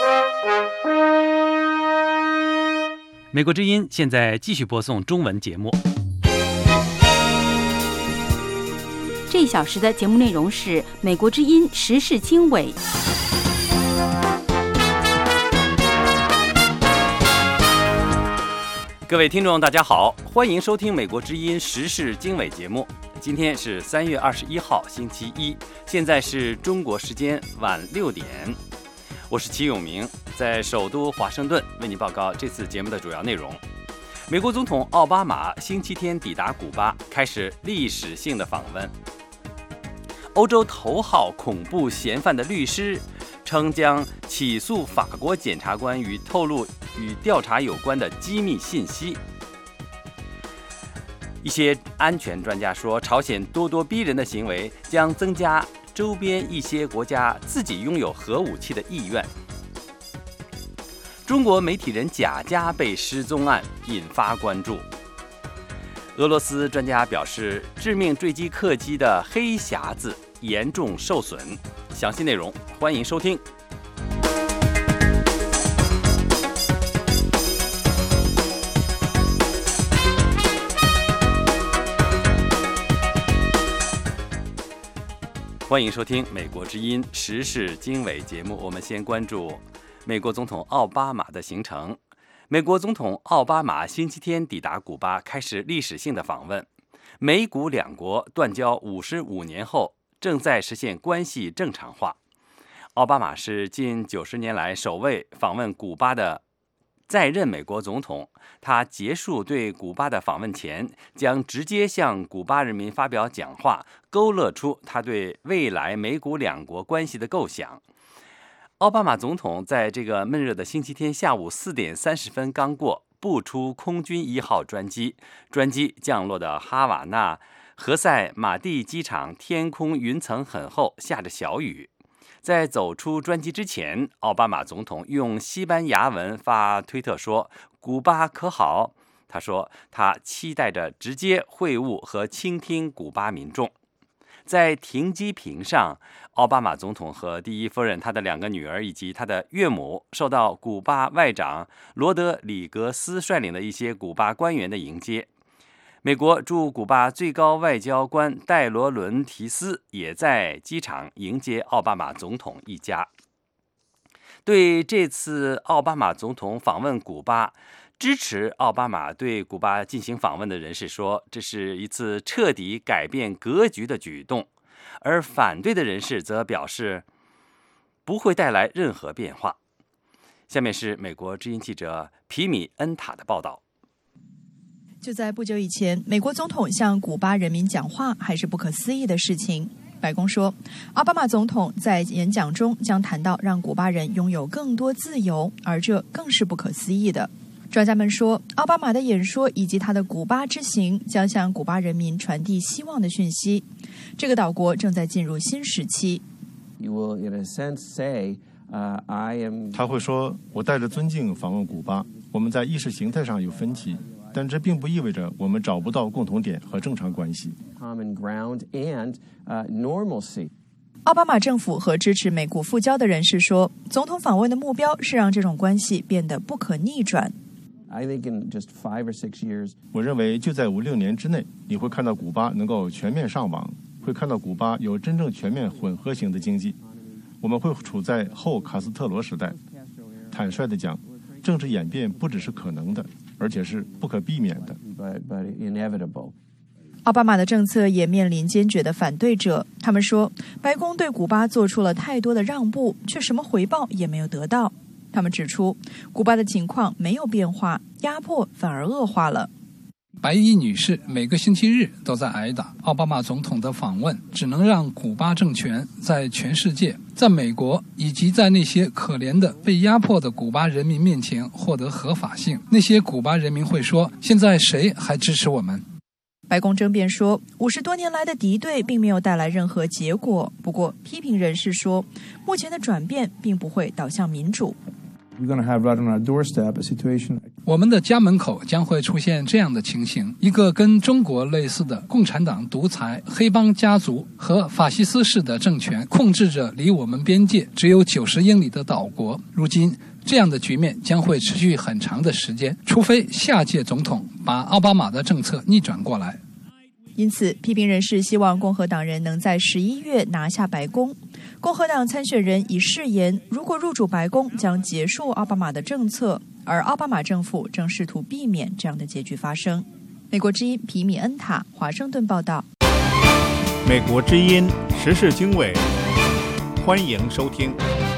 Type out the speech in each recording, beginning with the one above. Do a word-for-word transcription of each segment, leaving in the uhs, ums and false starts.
美国之音现在继续播送中文节目。 这一小时的节目内容是美国之音时事经纬。 各位听众大家好，欢迎收听美国之音时事经纬节目。今天是三月二十一号星期一，现在是中国时间晚六点。我是齐永明，在首都华盛顿为您报告这次节目的主要内容。美国总统奥巴马星期天抵达古巴，开始历史性的访问。欧洲头号恐怖嫌犯的律师称将起诉法国检察官与透露与调查有关的机密信息。一些安全专家说，朝鲜咄咄逼人的行为将增加周边一些国家自己拥有核武器的意愿。中国媒体人贾家被失踪案引发关注。俄罗斯专家表示，致命坠机客机的黑匣子严重受损。详细内容欢迎收听。欢迎收听美国之音时事经纬节目。我们先关注美国总统奥巴马的行程。美国总统奥巴马星期天抵达古巴，开始历史性的访问。美古两国断交五十五年后，正在实现关系正常化。奥巴马是近九十年来首位访问古巴的在任美国总统。他结束对古巴的访问前，将直接向古巴人民发表讲话，勾勒出他对未来美古两国关系的构想。奥巴马总统在这个闷热的星期天下午四点三十分刚过，步出空军一号专机，专机降落的哈瓦那何塞马蒂机场，天空云层很厚，下着小雨。在走出专机之前，奥巴马总统用西班牙文发推特说：“古巴可好？”他说他期待着直接会晤和倾听古巴民众。在停机坪上，奥巴马总统和第一夫人、他的两个女儿以及他的岳母受到古巴外长罗德里格斯率领的一些古巴官员的迎接。美国驻古巴最高外交官戴罗伦提斯也在机场迎接奥巴马总统一家。对这次奥巴马总统访问古巴，支持奥巴马对古巴进行访问的人士说，这是一次彻底改变格局的举动，而反对的人士则表示不会带来任何变化。下面是美国之音记者皮米恩塔的报道。 就在不久以前，美国总统向古巴人民讲话还是不可思议的事情。白宫说，奥巴马总统在演讲中将谈到让古巴人拥有更多自由，而这更是不可思议的。专家们说，奥巴马的演说以及他的古巴之行将向古巴人民传递希望的讯息。这个岛国正在进入新时期。 他会说，我带着尊敬访问古巴，我们在意识形态上有分歧，但这并不意味着我们找不到共同点和正常关系。 奥巴马政府和支持美古复交的人士说，总统访问的目标是让这种关系变得不可逆转。 我认为就在五六年之内，你会看到古巴能够全面上网，会看到古巴有真正全面混合型的经济。我们会处在后卡斯特罗时代。坦率地讲，政治演变不只是可能的，而且是不可避免的。 奥巴马的政策也面临坚决的反对者，他们说，白宫对古巴做出了太多的让步，却什么回报也没有得到。他们指出，古巴的情况没有变化，压迫反而恶化了。 白衣女士每个星期日都在挨打，奥巴马总统的访问只能让古巴政权在全世界，在美国以及在那些可怜的被压迫的古巴人民面前获得合法性。那些古巴人民会说，现在谁还支持我们？ 白宫争辩说，五十多年来的敌对并没有带来任何结果。不过，批评人士说，目前的转变并不会导向民主。 我们的家门口将会出现这样的情形：一个跟中国类似的共产党独裁、黑帮家族和法西斯式的政权控制着离我们边界只有九十英里的岛国。如今，这样的局面将会持续很长的时间，除非下届总统把奥巴马的政策逆转过来。 因此，批评人士希望共和党人能在十一月拿下白宫。共和党参选人已誓言，如果入主白宫，将结束奥巴马的政策，而奥巴马政府正试图避免这样的结局发生。美国之音皮米恩塔华盛顿报道。 美国之音时事经纬，欢迎收听。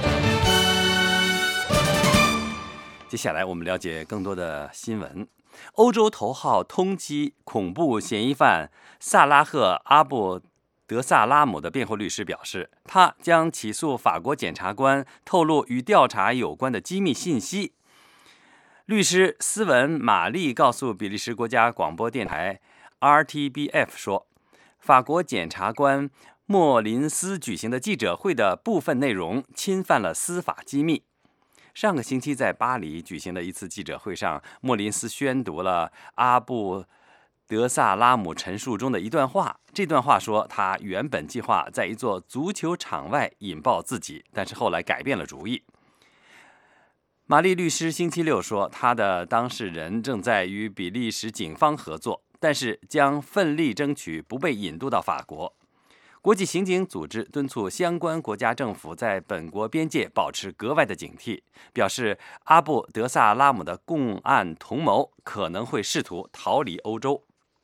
接下来我们了解更多的新闻。欧洲头号通缉恐怖嫌疑犯萨拉赫·阿布德萨拉姆的辩护律师表示，他将起诉法国检察官透露与调查有关的机密信息。律师斯文·玛丽告诉比利时国家广播电台 R T B F 说，法国检察官莫林斯举行的记者会的部分内容侵犯了司法机密。上个星期在巴黎举行的一次记者会上，莫林斯宣读了阿布德萨拉姆陈述中的一段话。这段话说，他原本计划在一座足球场外引爆自己，但是后来改变了主意。玛丽律师星期六说，他的当事人正在与比利时警方合作，但是将奋力争取不被引渡到法国。国际刑警组织敦促相关国家政府在本国边界保持格外的警惕，表示阿布德萨拉姆的共案同谋可能会试图逃离欧洲。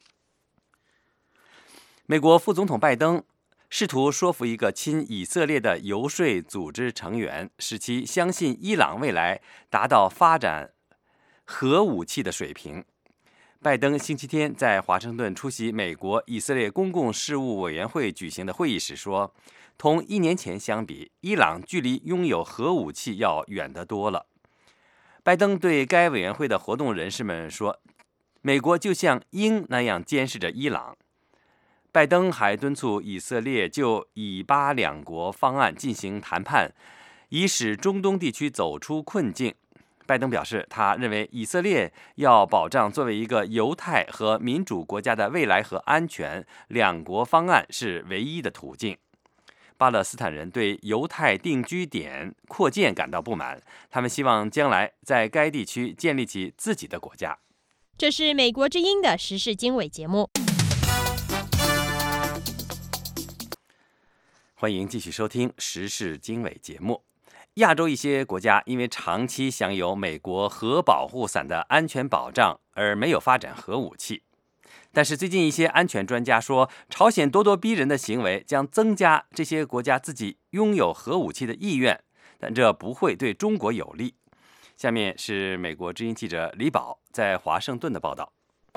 美国副总统拜登试图说服一个亲以色列的游说组织成员，使其相信伊朗未来达到发展核武器的水平。拜登星期天在华盛顿出席美国以色列公共事务委员会举行的会议时说，同一年前相比，伊朗距离拥有核武器要远得多了。拜登对该委员会的活动人士们说，美国就像鹰那样监视着伊朗。拜登还敦促以色列就以巴两国方案进行谈判，以使中东地区走出困境。拜登表示，他认为以色列要保障作为一个犹太和民主国家的未来和安全，两国方案是唯一的途径。巴勒斯坦人对犹太定居点扩建感到不满，他们希望将来在该地区建立起自己的国家。 这是美国之音的时事经纬节目。 欢迎继续收听时事经纬节目。亚洲一些国家因为长期享有美国核保护伞的安全保障而没有发展核武器，但是最近一些安全专家说，朝鲜咄咄逼人的行为将增加这些国家自己拥有核武器的意愿，但这不会对中国有利。下面是美国之音记者李宝在华盛顿的报道。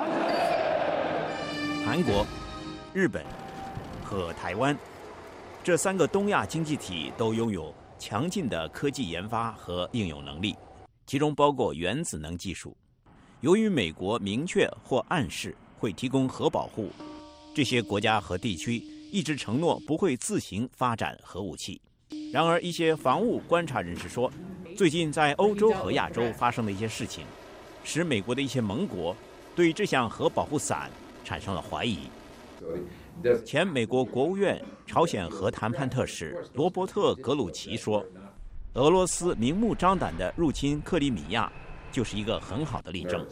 韩国、日本和台湾这三个东亚经济体都拥有强劲的科技研发和应用能力，其中包括原子能技术。由于美国明确或暗示会提供核保护，这些国家和地区一直承诺不会自行发展核武器。然而，一些防务观察人士说，最近在欧洲和亚洲发生的一些事情，使美国的一些盟国对这项核保护伞产生了怀疑。前美国国务院朝鲜核谈判特使罗伯特·格鲁奇说，俄罗斯明目张胆地入侵克里米亚就是一个很好的例证。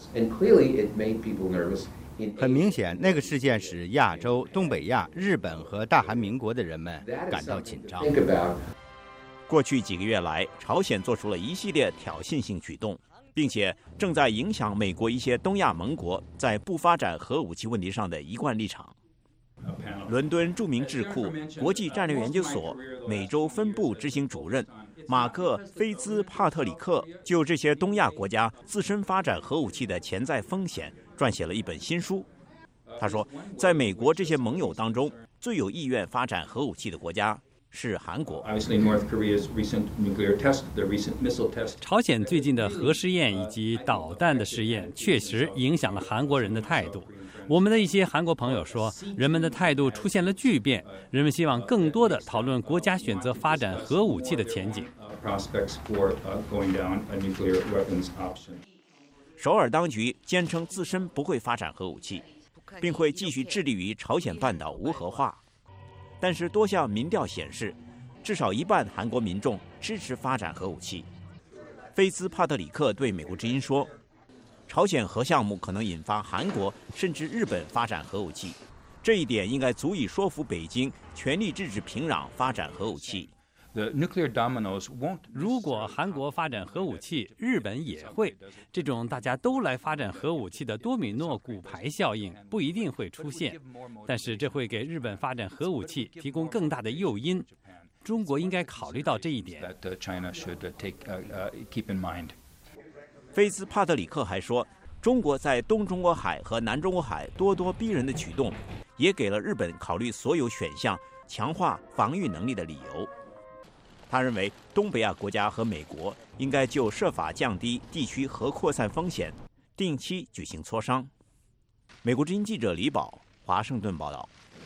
很明显，那个事件使亚洲、东北亚、日本和大韩民国的人们感到紧张。 过去几个月来，朝鲜做出了一系列挑衅性举动，并且正在影响美国一些东亚盟国在不发展核武器问题上的一贯立场。伦敦著名智库国际战略研究所美洲分部执行主任马克·菲兹帕特里克就这些东亚国家自身发展核武器的潜在风险撰写了一本新书。他说，在美国这些盟友当中，最有意愿发展核武器的国家是韩国。 朝鲜最近的核试验以及导弹的试验确实影响了韩国人的态度。我们的一些韩国朋友说，人们的态度出现了巨变，人们希望更多的讨论国家选择发展核武器的前景。 首尔当局坚称自身不会发展核武器，并会继续致力于朝鲜半岛无核化。但是多项民调显示，至少一半韩国民众支持发展核武器。菲兹帕特里克对美国之音说，朝鲜核项目可能引发韩国甚至日本发展核武器，这一点应该足以说服北京全力制止平壤发展核武器。 如果韩国发展核武器，日本也会，这种大家都来发展核武器的多米诺骨牌效应不一定会出现，但是这会给日本发展核武器提供更大的诱因。中国应该考虑到这一点。 菲兹帕特里克还说，中国在东中国海和南中国海咄咄逼人的举动，也给了日本考虑所有选项强化防御能力的理由。他认为，东北亚国家和美国应该就设法降低地区核扩散风险，定期举行磋商。美国之音记者李宝，华盛顿报道。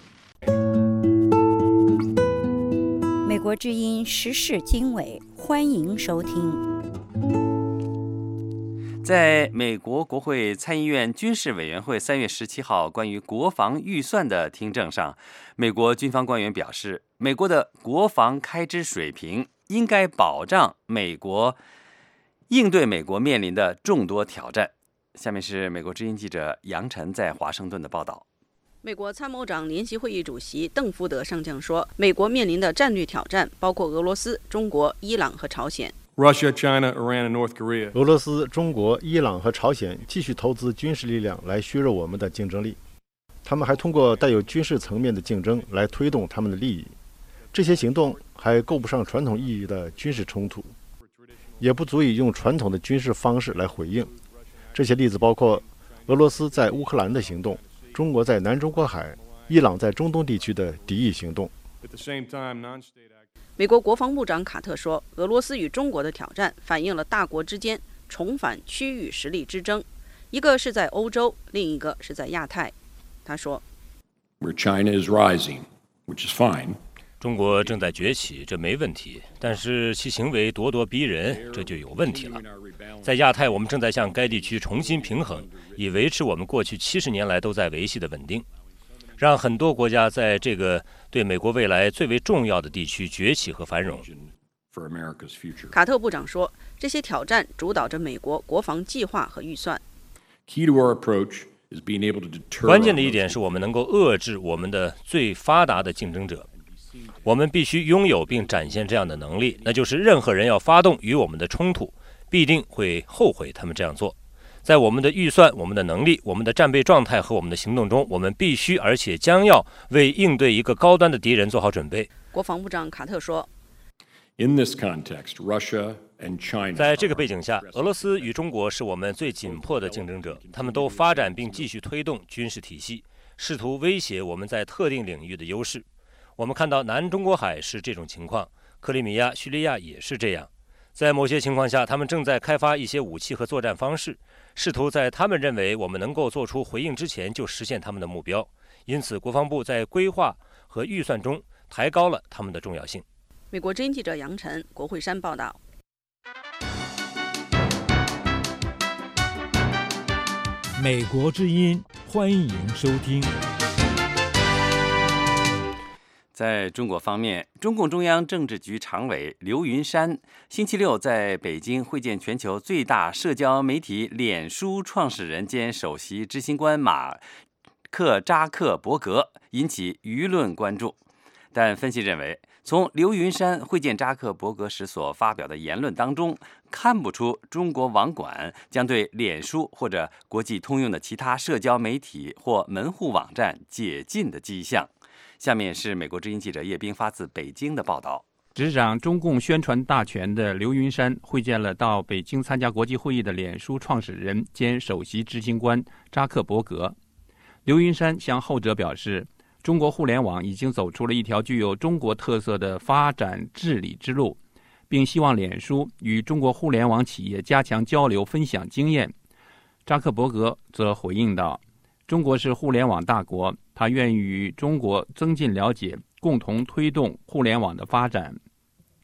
美国之音时事经纬，欢迎收听。 在美国国会参议院军事委员会三月十七号关于国防预算的听证上，美国军方官员表示，美国的国防开支水平应该保障美国应对美国面临的众多挑战。下面是美国之音记者杨晨在华盛顿的报道。 美国参谋长联席会议主席邓福德上将说，美国面临的战略挑战包括俄罗斯、中国、伊朗和朝鲜。 Russia, China, Iran, and North Korea. 俄罗斯、中国、伊朗和朝鲜继续投资军事力量来削弱我们的竞争力。他们还通过带有军事层面的竞争来推动他们的利益。这些行动还够不上传统意义的军事冲突，也不足以用传统的军事方式来回应。这些例子包括俄罗斯在乌克兰的行动，中国在南中国海，伊朗在中东地区的敌意行动。 美国国防部长卡特说，俄罗斯与中国的挑战反映了大国之间重返区域实力之争，一个是在欧洲，另一个是在亚太。他说， 中国正在崛起，这没问题，但是其行为咄咄逼人，这就有问题了。在亚太，我们正在向该地区重新平衡，以维持我们过去七十年来都在维系的稳定，让很多国家在这个对美国未来最为重要的地区崛起和繁荣。 卡特部长说，这些挑战主导着美国国防计划和预算。 关键的一点是我们能够遏制我们的最发达的竞争者。我们必须拥有并展现这样的能力，那就是任何人要发动与我们的冲突，必定会后悔他们这样做。在我们的预算、我们的能力、我们的战备状态和我们的行动中，我们必须而且将要为应对一个高端的敌人做好准备。 国防部长卡特说， 在这个背景下，俄罗斯与中国是我们最紧迫的竞争者，他们都发展并继续推动军事体系，试图威胁我们在特定领域的优势。我们看到南中国海是这种情况，克里米亚、叙利亚也是这样。在某些情况下，他们正在开发一些武器和作战方式，试图在他们认为我们能够做出回应之前就实现他们的目标。因此，国防部在规划和预算中抬高了他们的重要性。 美国之音记者杨晨，国会山报道。 美国之音，欢迎收听。 在中国方面，中共中央政治局常委刘云山星期六在北京会见全球最大社交媒体脸书创始人兼首席执行官马克扎克伯格，引起舆论关注。但分析认为，从刘云山会见扎克伯格时所发表的言论当中，看不出中国网管将对脸书或者国际通用的其他社交媒体或门户网站解禁的迹象。下面是美国之音记者叶冰发自北京的报道。 执掌中共宣传大权的刘云山会见了到北京参加国际会议的脸书创始人兼首席执行官扎克伯格。刘云山向后者表示，中国互联网已经走出了一条具有中国特色的发展治理之路，并希望脸书与中国互联网企业加强交流分享经验。扎克伯格则回应道，中国是互联网大国，他愿与中国增进了解，共同推动互联网的发展。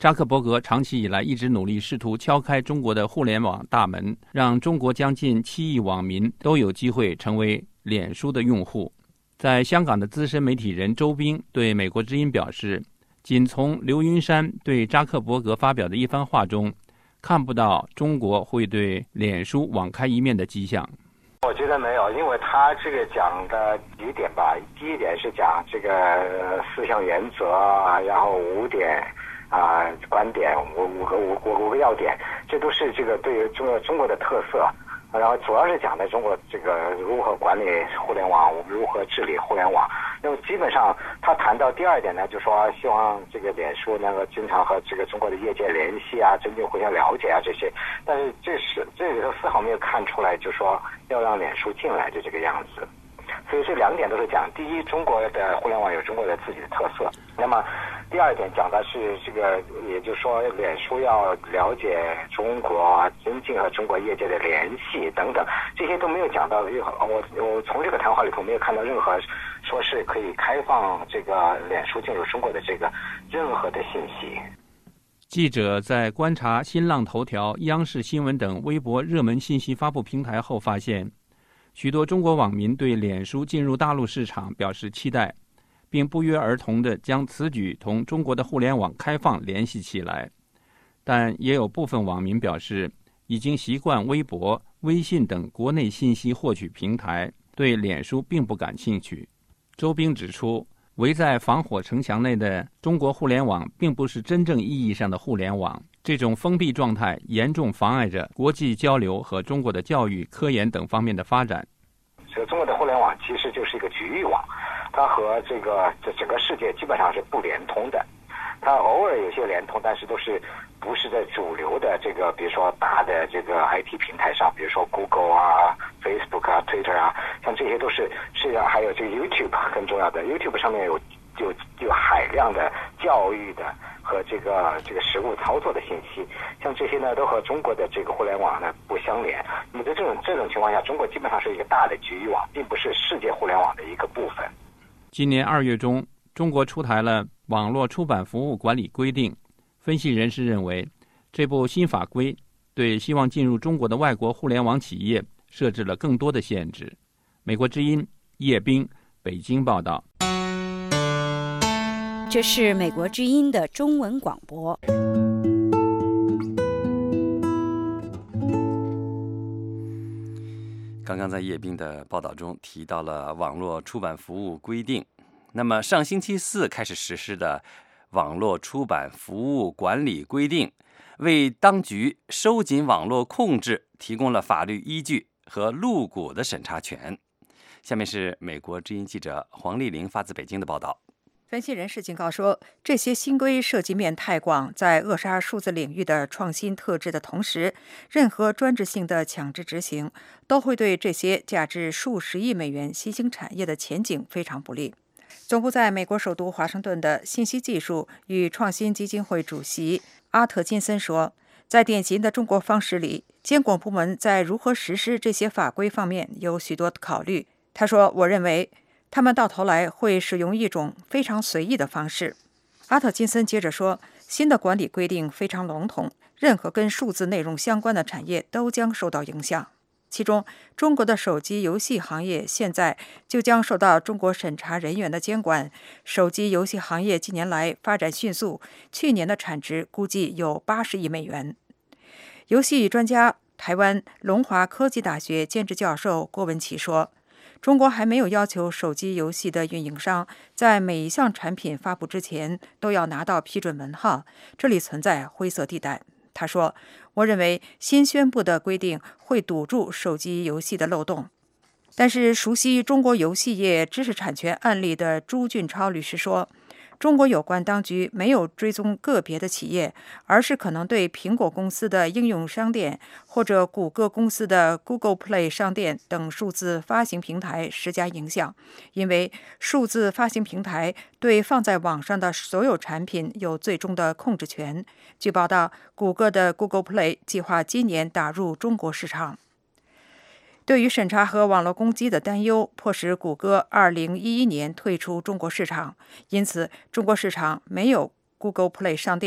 扎克伯格长期以来一直努力试图敲开中国的互联网大门，让中国将近七亿网民都有机会成为脸书的用户。在香港的资深媒体人周斌对美国之音表示，仅从刘云山对扎克伯格发表的一番话中，看不到中国会对脸书网开一面的迹象。 我觉得没有，因为他这个讲的几点吧，第一点是讲这个四项原则，然后五点啊、呃、观点，五五个五五个要点，这都是这个对于中国中国的特色。然后主要是讲的中国这个如何管理互联网，如何治理互联网。那么基本上他谈到第二点呢，就说希望这个脸书能够经常和这个中国的业界联系啊，增进互相了解啊这些。但是这是这里头丝毫没有看出来，就说要让脸书进来的这个样子。所以这两点都是讲，第一，中国的互联网有中国的自己的特色。那么第二点讲的是这个，也就是说脸书要了解中国，增进和中国业界的联系等等，这些都没有讲到。我我从这个谈话里头没有看到任何说是可以开放这个脸书进入中国的这个任何的信息。 记者在观察新浪头条、央视新闻等微博热门信息发布平台后发现，许多中国网民对脸书进入大陆市场表示期待，并不约而同地将此举同中国的互联网开放联系起来。但也有部分网民表示，已经习惯微博、微信等国内信息获取平台，对脸书并不感兴趣。周斌指出，围在防火城墙内的中国互联网并不是真正意义上的互联网，这种封闭状态严重妨碍着国际交流和中国的教育、科研等方面的发展。 所以中国的互联网其实就是一个局域网，它和这个这整个世界基本上是不连通的。它偶尔有些连通，但是都是不是在主流的这个，比如说大的这个 I T 平台上，比如说 Google 啊、Facebook 啊、Twitter 啊，像这些都是是还有这个 YouTube 更重要的 ，YouTube 上面有有有海量的教育的和这个这个实物操作的信息，像这些呢都和中国的这个互联网呢不相连。那么在这种这种情况下，中国基本上是一个大的局域网，并不是世界互联网的一个部分。 今年二月中，中国出台了网络出版服务管理规定。分析人士认为，这部新法规对希望进入中国的外国互联网企业设置了更多的限制。美国之音叶冰，北京报道。 这是美国之音的中文广播。 刚刚在叶冰的报道中提到了网络出版服务规定，那么上星期四开始实施的网络出版服务管理规定，为当局收紧网络控制提供了法律依据和入股的审查权。下面是美国之音记者黄丽玲发自北京的报道。 分析人士警告说，这些新规涉及面太广，在扼杀数字领域的创新特质的同时，任何专制性的强制执行都会对这些价值数十亿美元新兴产业的前景非常不利。总部在美国首都华盛顿的信息技术与创新基金会主席阿特金森说，在典型的中国方式里，监管部门在如何实施这些法规方面有许多的考虑。他说，我认为他们到头来会使用一种非常随意的方式。阿特金森接着说，新的管理规定非常笼统，任何跟数字内容相关的产业都将受到影响。其中，中国的手机游戏行业现在就将受到中国审查人员的监管。手机游戏行业近年来发展迅速，去年的产值估计有八十亿美元。游戏专家、台湾龙华科技大学兼职教授郭文琪说，中国还没有要求手机游戏的运营商在每一项产品发布之前都要拿到批准文号，这里存在灰色地带。他说，我认为新宣布的规定会堵住手机游戏的漏洞。但是熟悉中国游戏业知识产权案例的朱俊超律师说，中国有关当局没有追踪个别的企业，而是可能对苹果公司的应用商店或者谷歌公司的 Google Play 商店等数字发行平台施加影响，因为数字发行平台对放在网上的所有产品有最终的控制权。据报道，谷歌的 Google Play 计划今年打入中国市场。对于审查和网络攻击的担忧，迫使谷歌二零一一年退出中国市场，因此中国市场没有 Google Play 商店。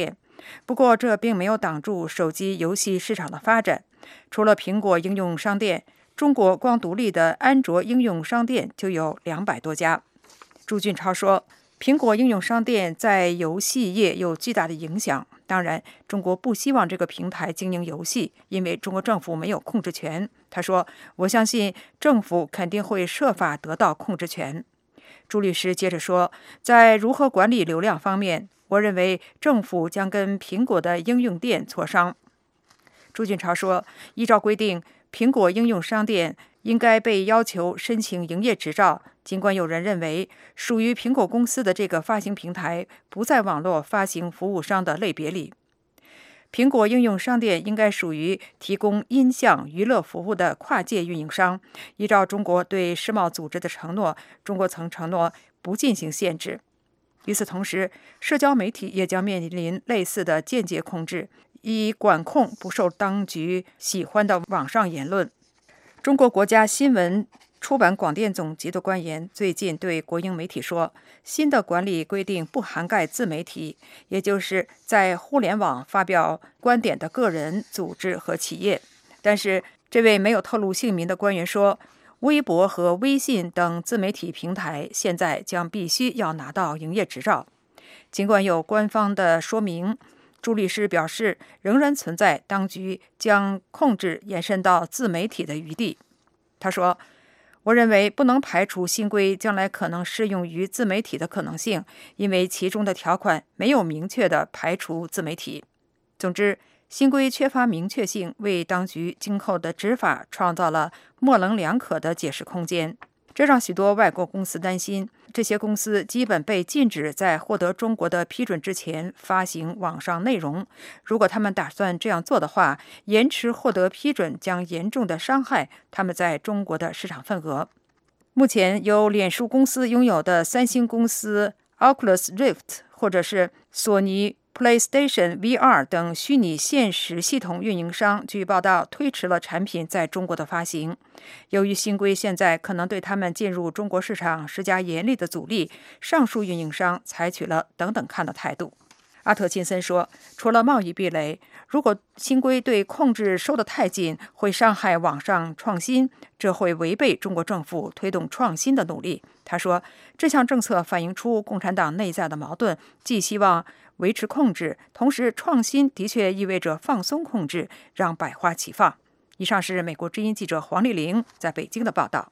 不过，这并没有挡住手机游戏市场的发展。除了苹果应用商店，中国光独立的安卓应用商店就有两百多家。朱俊超说，苹果应用商店在游戏业有巨大的影响。当然，中国不希望这个平台经营游戏，因为中国政府没有控制权。他说，我相信政府肯定会设法得到控制权。朱律师接着说，在如何管理流量方面，我认为政府将跟苹果的应用店磋商。朱俊超说，依照规定，苹果应用商店应该被要求申请营业执照，尽管有人认为属于苹果公司的这个发行平台不在网络发行服务商的类别里。苹果应用商店应该属于提供音像娱乐服务的跨界运营商。依照中国对世贸组织的承诺，中国曾承诺不进行限制。与此同时，社交媒体也将面临类似的间接控制，以管控不受当局喜欢的网上言论。中国国家新闻出版广电总局的官员最近对国营媒体说，新的管理规定不涵盖自媒体，也就是在互联网发表观点的个人、组织和企业。但是，这位没有透露姓名的官员说，微博和微信等自媒体平台现在将必须要拿到营业执照。尽管有官方的说明，朱律师表示，仍然存在当局将控制延伸到自媒体的余地。他说，我认为不能排除新规将来可能适用于自媒体的可能性，因为其中的条款没有明确的排除自媒体。总之，新规缺乏明确性，为当局今后的执法创造了模棱两可的解释空间。这让许多外国公司担心，这些公司基本被禁止在获得中国的批准之前发行网上内容。如果他们打算这样做的话，延迟获得批准将严重的伤害他们在中国的市场份额。目前由脸书公司拥有的三星公司 Oculus Rift 或者是索尼PlayStation V R 等虚拟现实系统运营商，据报道推迟了产品在中国的发行。由于新规现在可能对他们进入中国市场施加严厉的阻力，上述运营商采取了等等看的态度。阿特金森说，除了贸易壁垒，如果新规对控制收得太紧，会伤害网上创新，这会违背中国政府推动创新的努力。他说，这项政策反映出共产党内在的矛盾，既希望维持控制，同时创新的确意味着放松控制，让百花齐放。以上是美国之音记者黄丽玲在北京的报道。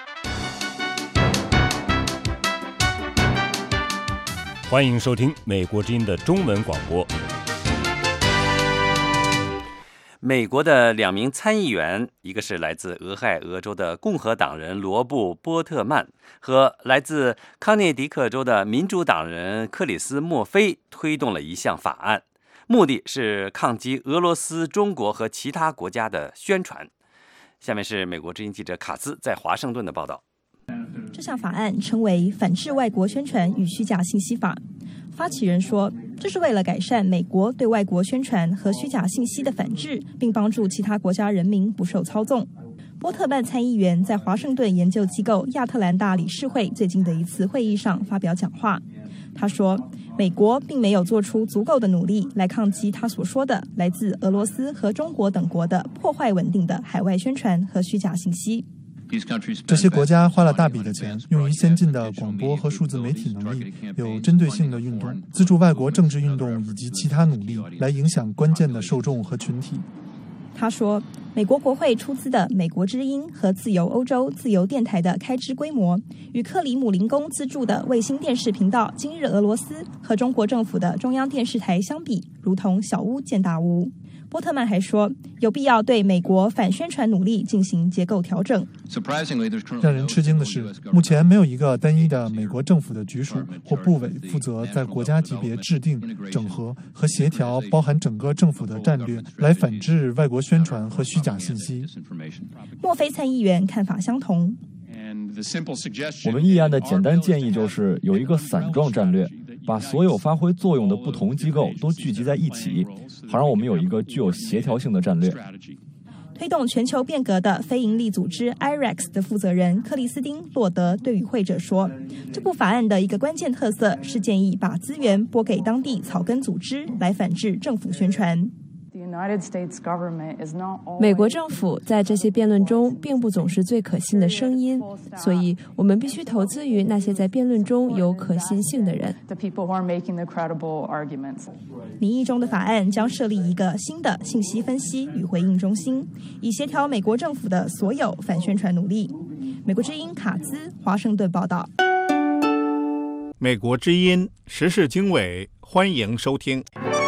欢迎收听美国之音的中文广播。 美国的两名参议员，一个是来自俄亥俄州的共和党人罗布·波特曼，和来自康涅狄克州的民主党人克里斯·墨菲，推动了一项法案，目的是抗击俄罗斯、中国和其他国家的宣传。下面是美国之音记者卡斯在华盛顿的报道。 这项法案称为《反制外国宣传与虚假信息法》。发起人说，这是为了改善美国对外国宣传和虚假信息的反制，并帮助其他国家人民不受操纵。波特曼参议员在华盛顿研究机构亚特兰大理事会最近的一次会议上发表讲话。他说，美国并没有做出足够的努力来抗击他所说的来自俄罗斯和中国等国的破坏稳定的海外宣传和虚假信息。 这些国家花了大笔的钱，用于先进的广播和数字媒体能力，有针对性的运动，资助外国政治运动以及其他努力，来影响关键的受众和群体。 他说，美国国会出资的美国之音和自由欧洲自由电台的开支规模，与克里姆林宫资助的卫星电视频道今日俄罗斯和中国政府的中央电视台相比，如同小巫见大巫。波特曼还说，有必要对美国反宣传努力进行结构调整。 让人吃惊的是，目前没有一个单一的美国政府的局属或部委负责在国家级别制定、整合和协调包含整个政府的战略，来反制外国宣传和虚假信息。 墨菲参议员看法相同。 我们议案的简单建议就是有一个伞状战略，把所有发挥作用的不同机构都聚集在一起，好让我们有一个具有协调性的战略。 推动全球变革的非营利组织 I R E X 的负责人克里斯汀·洛德对与会者说，这部法案的一个关键特色是建议把资源拨给当地草根组织来反制政府宣传。 美国政府在这些辩论中并不总是最可信的声音，所以我们必须投资于那些在辩论中有可信性的人。 拟议中的法案将设立一个新的信息分析与回应中心，以协调美国政府的所有反宣传努力。美国之音卡兹华盛顿报道。 美国之音时事经纬，欢迎收听。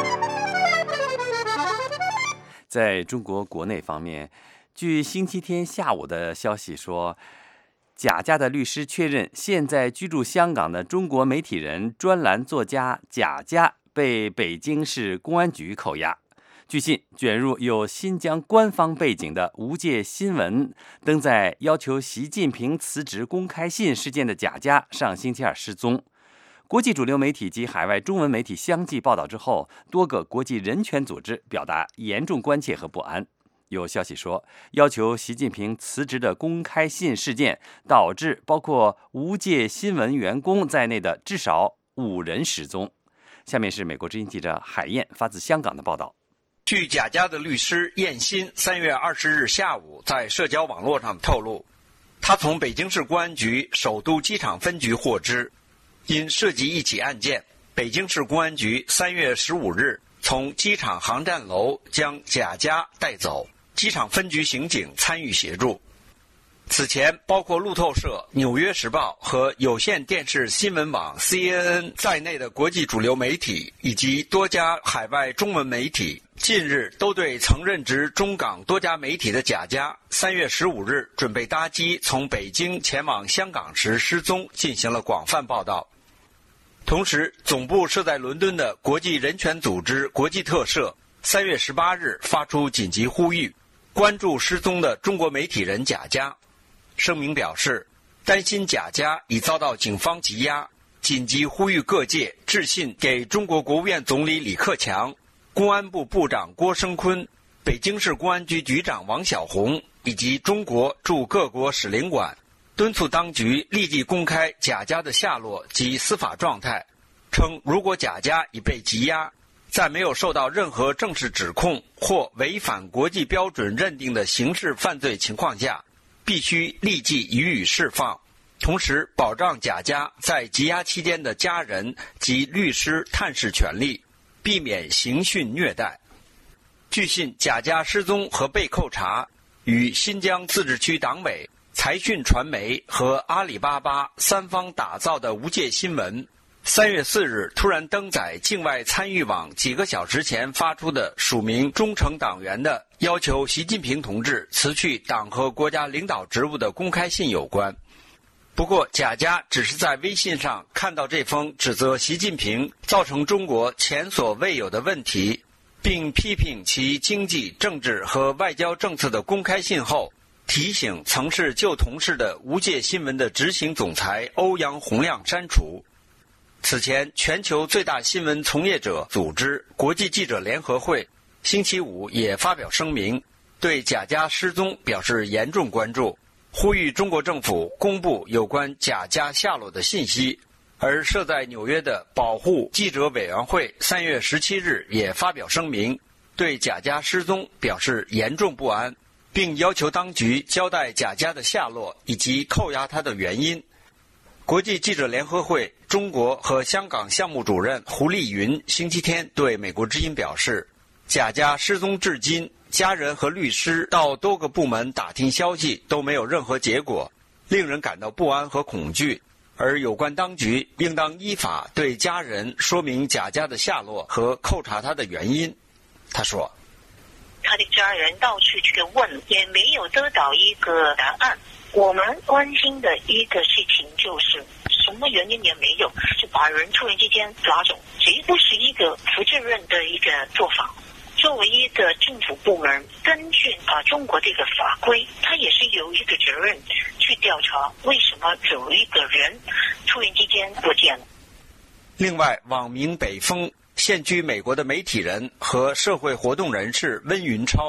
在中国国内方面，据星期天下午的消息说，贾家的律师确认，现在居住香港的中国媒体人、专栏作家贾家被北京市公安局扣押。据信，卷入有新疆官方背景的无界新闻登在要求习近平辞职公开信事件的贾家上星期二失踪。国际主流媒体及海外中文媒体相继报道之后，多个国际人权组织表达严重关切和不安。有消息说，要求习近平辞职的公开信事件导致包括无界新闻员工在内的至少五人失踪。下面是美国之音记者海燕发自香港的报道。 据贾家的律师燕鑫三月二十日下午在社交网络上透露，他从北京市公安局首都机场分局获知，因涉及一起案件，北京市公安局三月十五日从机场航站楼将贾家带走，机场分局刑警参与协助。此前，包括路透社、纽约时报和有线电视新闻网 C N N 在内的国际主流媒体以及多家海外中文媒体，近日都对曾任职中港多家媒体的贾家三月十五日准备搭机从北京前往香港时失踪进行了广泛报道。同时，总部设在伦敦的国际人权组织国际特赦三月十八日发出紧急呼吁，关注失踪的中国媒体人贾家。声明表示，担心贾家已遭到警方羁押，紧急呼吁各界致信给中国国务院总理李克强、公安部部长郭声琨、北京市公安局局长王晓红以及中国驻各国使领馆，敦促当局立即公开贾家的下落及司法状态，称如果贾家已被羁押，在没有受到任何正式指控或违反国际标准认定的刑事犯罪情况下，必须立即予以释放，同时保障贾家在羁押期间的家人及律师探视权利，避免刑讯虐待。据信，贾家失踪和被扣查与新疆自治区党委、财讯传媒和阿里巴巴三方打造的无界新闻三月四日突然登载境外参与网几个小时前发出的署名忠诚党员的要求习近平同志辞去党和国家领导职务的公开信有关。不过，贾家只是在微信上看到这封指责习近平造成中国前所未有的问题，并批评其经济、政治和外交政策的公开信后，提醒曾是旧同事的无界新闻的执行总裁欧阳洪亮删除。此前，全球最大新闻从业者组织国际记者联合会星期五也发表声明，对贾家失踪表示严重关注，呼吁中国政府公布有关贾家下落的信息。而设在纽约的保护记者委员会三月十七日也发表声明，对贾家失踪表示严重不安，并要求当局交代贾家的下落以及扣押他的原因。国际记者联合会中国和香港项目主任胡丽云星期天对美国之音表示，贾家失踪至今，家人和律师到多个部门打听消息都没有任何结果，令人感到不安和恐惧，而有关当局应当依法对家人说明贾家的下落和扣查他的原因。他说， 他的家人到处去问，也没有得到一个答案。我们关心的一个事情就是什么原因也没有，就把人突然之间抓走，这不是一个负责任的一个做法。作为一个政府部门，根据啊中国这个法规，他也是有一个责任去调查为什么有一个人突然之间不见了。 另外，网名北风现居美国的媒体人和社会活动人士温云超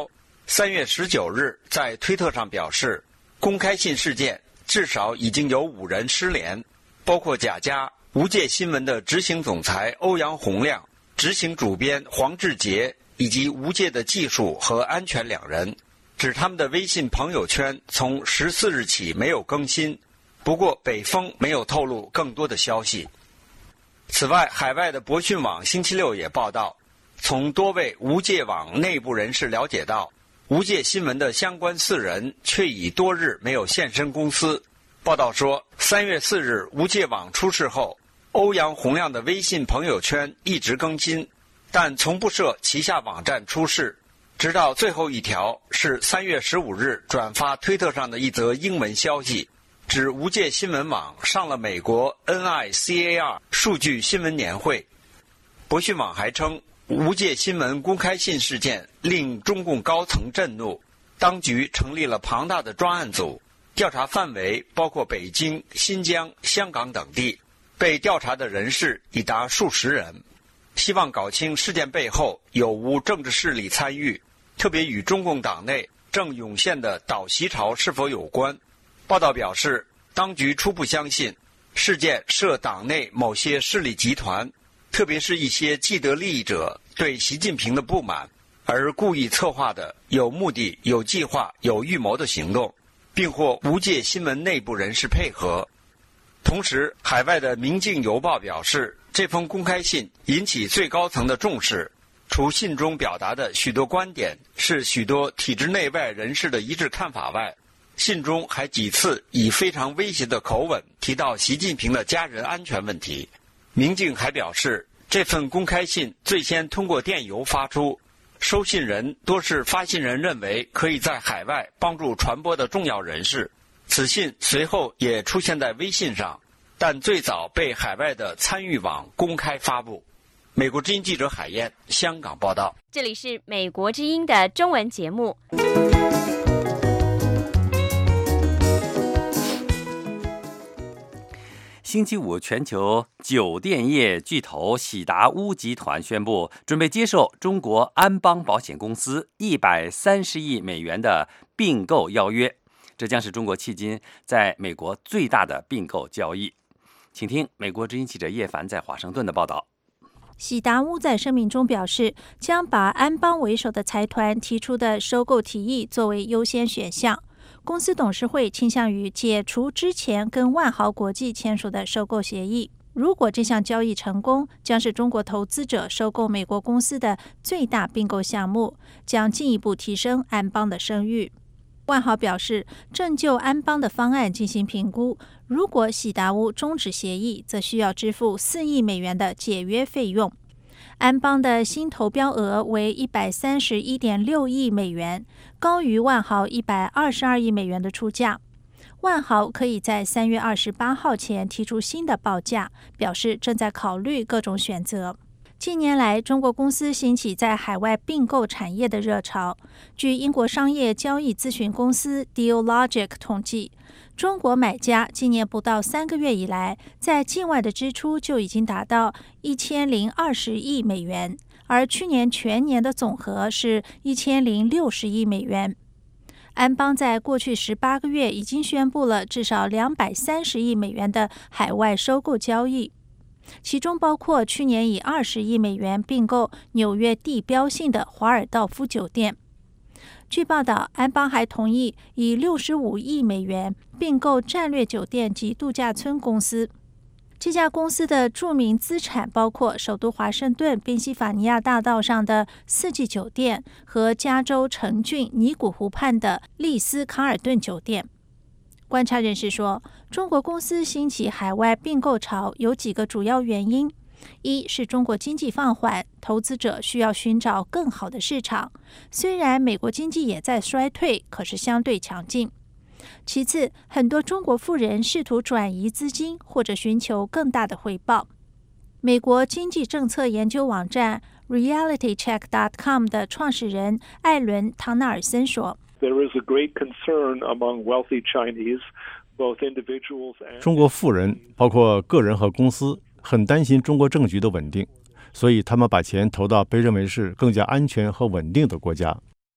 三月十九日在推特上表示，公开信事件至少已经有五人失联，包括贾家、无界新闻的执行总裁欧阳洪亮、执行主编黄志杰以及无界的技术和安全两人，指他们的微信朋友圈从十四日起没有更新，不过北风没有透露更多的消息。此外，海外的博讯网星期六也报道，从多位无界网内部人士了解到，无界新闻的相关四人却已多日没有现身公司。报道说，三月四日无界网出事后，欧阳洪亮的微信朋友圈一直更新，但从不设旗下网站出事，直到最后一条是三月十五日转发推特上的一则英文消息，指无界新闻网上了美国 N I C A R 数据新闻年会。博讯网还称，无界新闻公开信事件令中共高层震怒，当局成立了庞大的专案组，调查范围包括北京、新疆、香港等地，被调查的人士已达数十人，希望搞清事件背后有无政治势力参与，特别与中共党内正涌现的倒习潮是否有关。报道表示，当局初步相信事件涉党内某些势力集团，特别是一些既得利益者对习近平的不满，而故意策划的有目的、有计划、有预谋的行动，并获无界新闻内部人士配合。同时，海外的《明镜邮报》表示，这封公开信引起最高层的重视，除信中表达的许多观点是许多体制内外人士的一致看法外，信中还几次以非常威胁的口吻提到习近平的家人安全问题。明镜还表示，这份公开信最先通过电邮发出，收信人多是发信人认为可以在海外帮助传播的重要人士。此信随后也出现在微信上，但最早被海外的参与网公开发布。美国之音记者海燕，香港报道。 这里是美国之音的中文节目。 星期五，全球酒店业巨头喜达屋集团宣布，准备接受中国安邦保险公司一百三十亿美元的并购邀约，这将是中国迄今在美国最大的并购交易。请听美国之音记者叶凡在华盛顿的报道。 喜达屋在声明中表示，将把安邦为首的财团提出的收购提议作为优先选项。公司董事会倾向于解除之前跟万豪国际签署的收购协议。如果这项交易成功，将是中国投资者收购美国公司的最大并购项目，将进一步提升安邦的声誉。万豪表示，正就安邦的方案进行评估。如果喜达屋终止协议，则需要支付四亿美元的解约费用。安邦的新投标额为一百三十一点六亿美元，高于万豪一百二十二亿美元的出价。万豪可以在三月二十八号前提出新的报价，表示正在考虑各种选择。近年来，中国公司兴起在海外并购产业的热潮。据英国商业交易咨询公司 Dealogic 统计，中国买家今年不到三个月以来，在境外的支出就已经达到一千零二十亿美元，而去年全年的总和是一千零六十亿美元。安邦在过去十八个月已经宣布了至少两百三十亿美元的海外收购交易，其中包括去年以二十亿美元并购纽约地标性的华尔道夫酒店。据报道，安邦还同意以六十五亿美元并购战略酒店及度假村公司。这家公司的著名资产包括首都华盛顿宾夕法尼亚大道上的四季酒店和加州城郡尼古湖畔的丽思卡尔顿酒店。观察人士说，中国公司兴起海外并购潮有几个主要原因：一是中国经济放缓，投资者需要寻找更好的市场，虽然美国经济也在衰退，可是相对强劲。其次，很多中国富人试图转移资金或者寻求更大的回报。美国经济政策研究网站 reality check dot com 的创始人艾伦·唐纳尔森说， 中国富人，包括个人和公司，很担心中国政局的稳定，所以他们把钱投到被认为是更加安全和稳定的国家。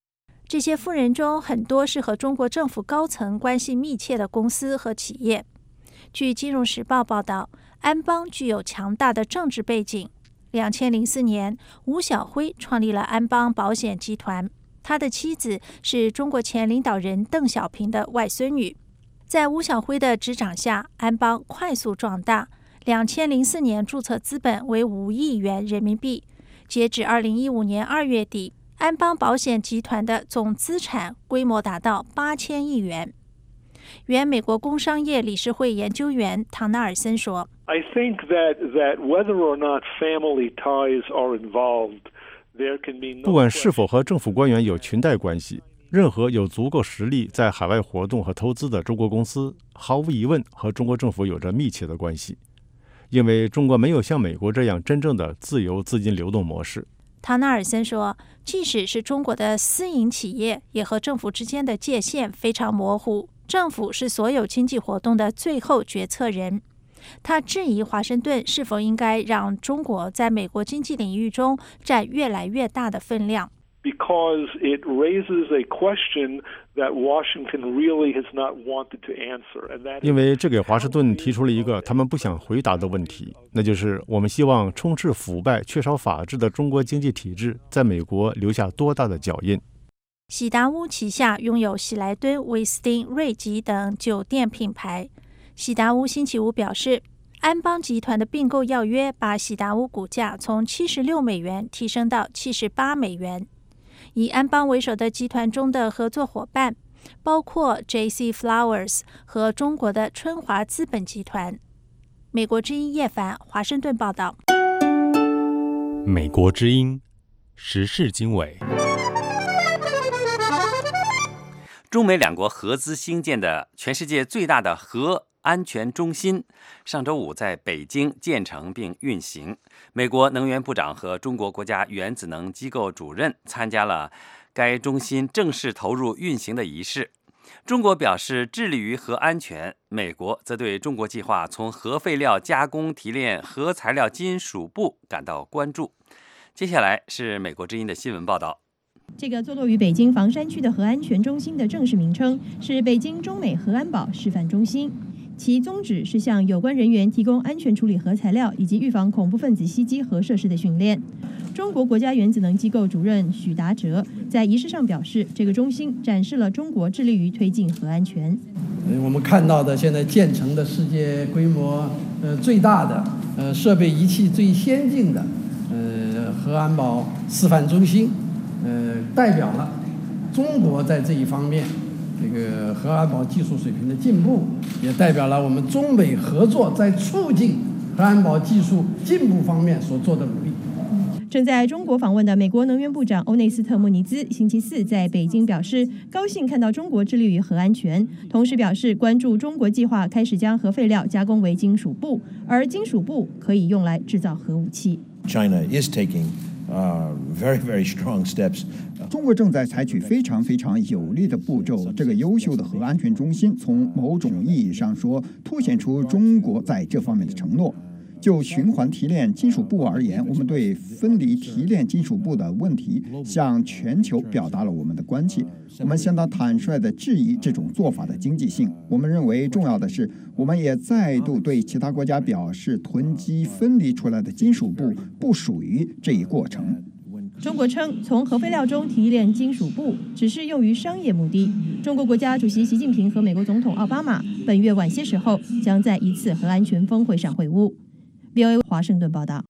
这些富人中很多是和中国政府高层关系密切的公司和企业。据《金融时报》报道，安邦具有强大的政治背景。两千零四年，吴晓辉创立了安邦保险集团，他的妻子是中国前领导人邓小平的外孙女。在吴晓辉的执掌下，安邦快速壮大。两千零四年注册资本为五亿元人民币，截止二零一五年二月底，安邦保险集团的总资产规模达到八千亿元。原美国工商业理事会研究员唐纳尔森说 I think that, that whether or not family ties are involved, there can be no 不管是否和政府官员有裙带关系，任何有足够实力在海外活动和投资的中国公司，毫无疑问和中国政府有着密切的关系，因为中国没有像美国这样真正的自由资金流动模式。 唐纳尔森说，即使是中国的私营企业，也和政府之间的界限非常模糊，政府是所有经济活动的最后决策人。他质疑华盛顿是否应该让中国在美国经济领域中占越来越大的分量。 Because it raises a question that Washington really has not wanted to answer, and that 因为这给华盛顿提出了一个他们不想回答的问题，那就是我们希望充斥腐败、缺少法治的中国经济体制在美国留下多大的脚印。 喜达屋旗下拥有喜来登、威斯汀、瑞吉等酒店品牌。喜达屋星期五表示，安邦集团的并购要约把喜达屋股价从七十六美元提升到七十八美元。以安邦为首的集团中的合作伙伴包括 J C Flowers 和中国的春华资本集团。美国之音叶凡华盛顿报道。 美国之音时事经纬。 中美两国合资兴建的全世界最大的核安全中心上周五在北京建成并运行。美国能源部长和中国国家原子能机构主任参加了该中心正式投入运行的仪式。中国表示致力于核安全，美国则对中国计划从核废料加工提炼核材料金属钚感到关注。接下来是美国之音的新闻报道。 这个坐落于北京房山区的核安全中心的正式名称是北京中美核安保示范中心，其宗旨是向有关人员提供安全处理核材料以及预防恐怖分子袭击核设施的训练。中国国家原子能机构主任许达哲在仪式上表示，这个中心展示了中国致力于推进核安全。 我们看到的现在建成的世界规模呃最大的呃设备仪器最先进的呃核安保示范中心，呃代表了中国在这一方面这个核安保技术水平的进步，也代表了我们中美合作在促进核安保技术进步方面所做的努力。 正在中国访问的美国能源部长欧内斯特·莫尼兹星期四在北京表示，高兴看到中国致力于核安全，同时表示关注中国计划开始将核废料加工为金属钚，而金属钚可以用来制造核武器。 China is taking uh, very, very strong steps. 中国正在采取非常非常有力的步骤。这个优秀的核安全中心，从某种意义上说，凸显出中国在这方面的承诺。就循环提炼金属钚而言，我们对分离提炼金属钚的问题向全球表达了我们的关切。我们相当坦率地质疑这种做法的经济性。我们认为重要的是，我们也再度对其他国家表示，囤积分离出来的金属钚不属于这一过程。 中国称，从核废料中提炼金属钚只是用于商业目的。中国国家主席习近平和美国总统奥巴马本月晚些时候将在一次核安全峰会上会晤。V O A 华盛顿报道。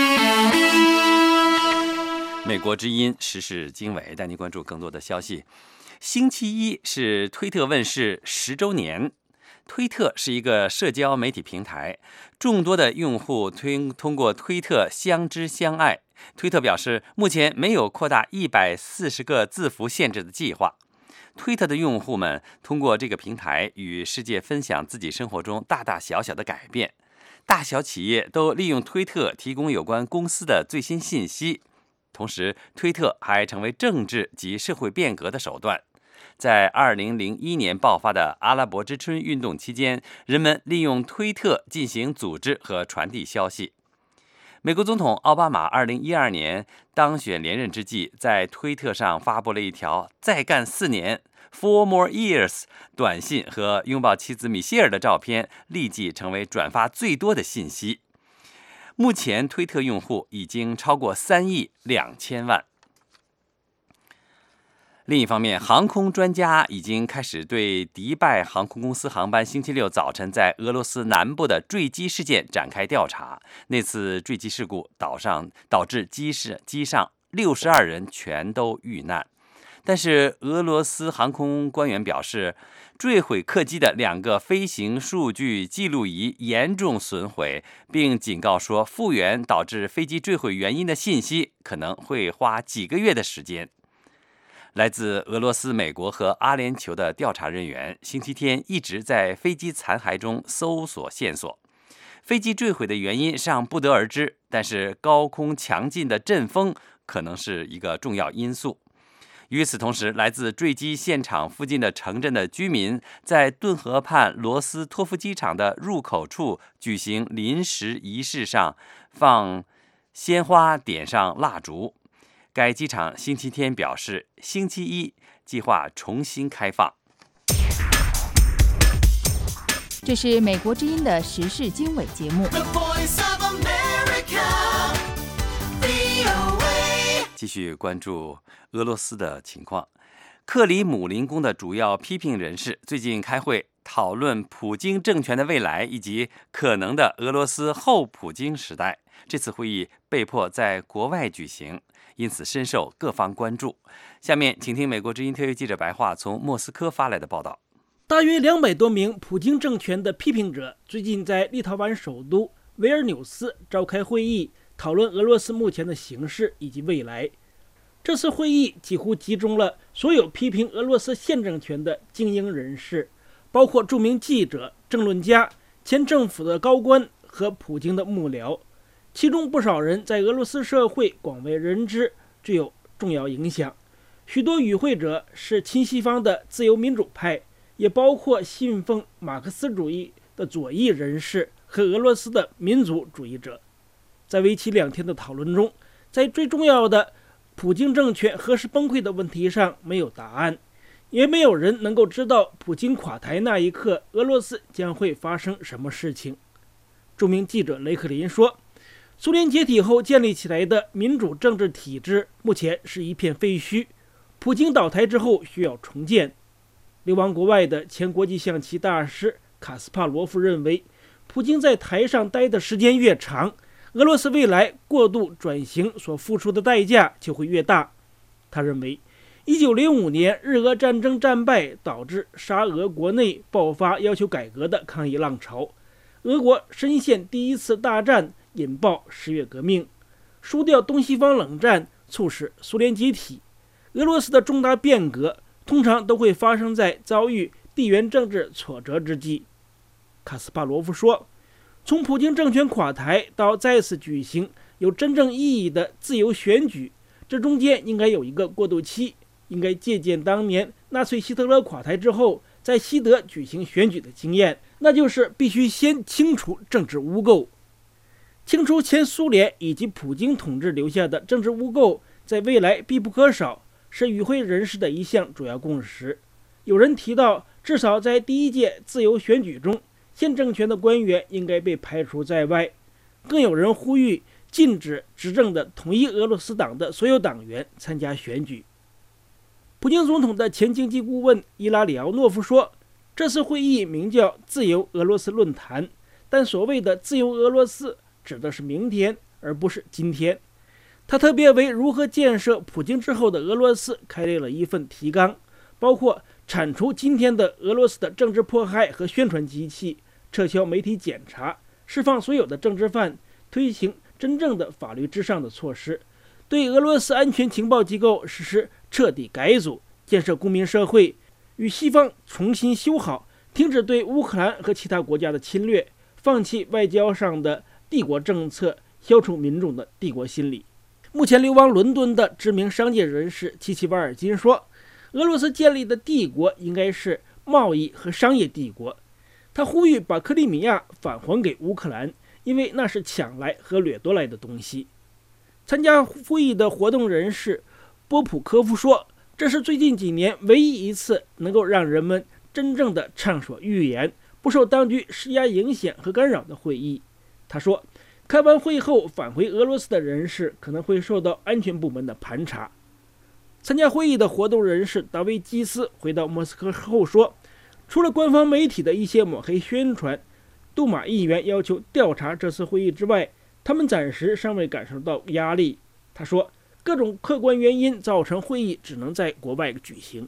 美国之音时事经纬带您关注更多的消息。星期一是推特问世十周年。推特是一个社交媒体平台，众多的用户推通过推特相知相爱。推特表示，目前没有扩大一百四十个字符限制的计划。推特的用户们通过这个平台与世界分享自己生活中大大小小的改变。大小企业都利用推特提供有关公司的最新信息，同时推特还成为政治及社会变革的手段。在二零零一年爆发的阿拉伯之春运动期间，人们利用推特进行组织和传递消息。 美国总统奥巴马二零一二年当选连任之际，在推特上发布了一条“再干四年 Four more years” 短信和拥抱妻子米歇尔的照片，立即成为转发最多的信息。目前推特用户已经超过三亿两千万。另一方面，航空专家已经开始对迪拜航空公司航班星期六早晨在俄罗斯南部的坠机事件展开调查。那次坠机事故岛上导致机是机上六十二人全都遇难。但是俄罗斯航空官员表示，坠毁客机的两个飞行数据记录仪严重损毁，并警告说，复原导致飞机坠毁原因的信息可能会花几个月的时间。来自俄罗斯、美国和阿联酋的调查人员星期天一直在飞机残骸中搜索线索。飞机坠毁的原因尚不得而知，但是高空强劲的阵风可能是一个重要因素。与此同时，来自坠机现场附近的城镇的居民在顿河畔罗斯托夫机场的入口处举行临时仪式，上放鲜花，点上蜡烛。该机场星期天表示，星期一计划重新开放。 这是美国之音的时事经纬节目。 继续关注俄罗斯的情况。克里姆林宫的主要批评人士最近开会讨论普京政权的未来以及可能的俄罗斯后普京时代。这次会议被迫在国外举行，因此深受各方关注。下面请听美国之音特约记者白桦从莫斯科发来的报道。 大约两百多名普京政权的批评者最近在立陶宛首都维尔纽斯召开会议，讨论俄罗斯目前的形势以及未来。这次会议几乎集中了所有批评俄罗斯现政权的精英人士，包括著名记者、政论家、前政府的高官和普京的幕僚。其中不少人在俄罗斯社会广为人知，具有重要影响。许多与会者是亲西方的自由民主派，也包括信奉马克思主义的左翼人士和俄罗斯的民族主义者。在为期两天的讨论中，在最重要的普京政权何时崩溃的问题上没有答案，也没有人能够知道普京垮台那一刻俄罗斯将会发生什么事情。著名记者雷克林说，苏联解体后建立起来的民主政治体制目前是一片废墟，普京倒台之后需要重建。流亡国外的前国际象棋大师卡斯帕罗夫认为，普京在台上待的时间越长，俄罗斯未来过度转型所付出的代价就会越大。他认为，一九零五年日俄战争战败，导致沙俄国内爆发要求改革的抗议浪潮，俄国深陷第一次大战，引爆十月革命，输掉东西方冷战，促使苏联解体。俄罗斯的重大变革通常都会发生在遭遇地缘政治挫折之际。卡斯帕罗夫说，从普京政权垮台到再次举行有真正意义的自由选举，这中间应该有一个过渡期，应该借鉴当年纳粹希特勒垮台之后在西德举行选举的经验，那就是必须先清除政治污垢。清除前苏联以及普京统治留下的政治污垢，在未来必不可少，是与会人士的一项主要共识。有人提到，至少在第一届自由选举中，现政权的官员应该被排除在外。更有人呼吁禁止执政的统一俄罗斯党的所有党员参加选举。普京总统的前经济顾问伊拉里奥诺夫说，这次会议名叫自由俄罗斯论坛，但所谓的自由俄罗斯指的是明天，而不是今天。他特别为如何建设普京之后的俄罗斯开列了一份提纲，包括铲除今天的俄罗斯的政治迫害和宣传机器，撤销媒体检查，释放所有的政治犯，推行真正的法律至上的措施，对俄罗斯安全情报机构实施彻底改组，建设公民社会，与西方重新修好，停止对乌克兰和其他国家的侵略，放弃外交上的帝国政策，消除民众的帝国心理。目前流亡伦敦的知名商界人士齐齐瓦尔金说，俄罗斯建立的帝国应该是贸易和商业帝国。他呼吁把克里米亚返还给乌克兰， 因为那是抢来和掠夺来的东西。参加会议的活动人士波普科夫说，这是最近几年唯一一次能够让人们真正的畅所欲言，不受当局施压影响和干扰的会议。他说，开完会后返回俄罗斯的人士可能会受到安全部门的盘查。参加会议的活动人士达维基斯回到莫斯科后说，除了官方媒体的一些抹黑宣传，杜马议员要求调查这次会议之外，他们暂时尚未感受到压力。他说，各种客观原因造成会议只能在国外举行。